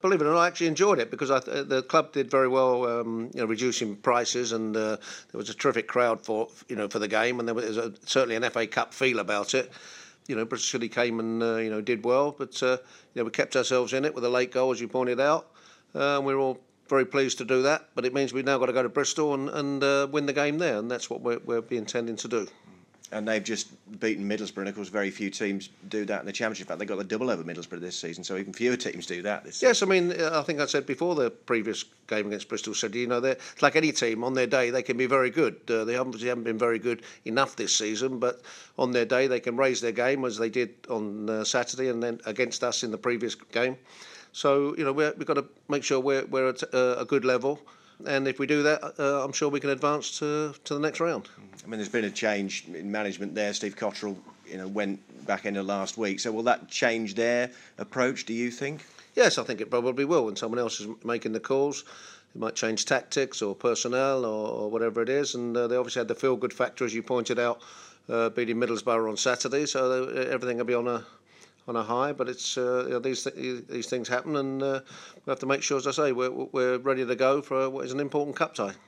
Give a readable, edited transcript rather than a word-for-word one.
Believe it or not, I actually enjoyed it because the club did very well, reducing prices, and there was a terrific crowd for the game, and there was certainly an FA Cup feel about it. Bristol City came and did well, but we kept ourselves in it with a late goal, as you pointed out. We were all very pleased to do that, but it means we've now got to go to Bristol and win the game there, and that's what we're intending to do. And they've just beaten Middlesbrough, and of course very few teams do that in the Championship. In fact, they got the double over Middlesbrough this season, so even fewer teams do that this season. Yes, I mean, I think I said before the previous game against Bristol City, it's like any team, on their day they can be very good. They obviously haven't been very good enough this season, but on their day they can raise their game, as they did on Saturday and then against us in the previous game. So, we've got to make sure we're at a good level. And if we do that, I'm sure we can advance to the next round. I mean, there's been a change in management there. Steve Cotterill, went back into last week. So will that change their approach, do you think? Yes, I think it probably will. When someone else is making the calls, it might change tactics or personnel or whatever it is. And they obviously had the feel-good factor, as you pointed out, beating Middlesbrough on Saturday. So everything will be on a high, but it's these things happen, and we have to make sure, as I say, we're ready to go for what is an important cup tie.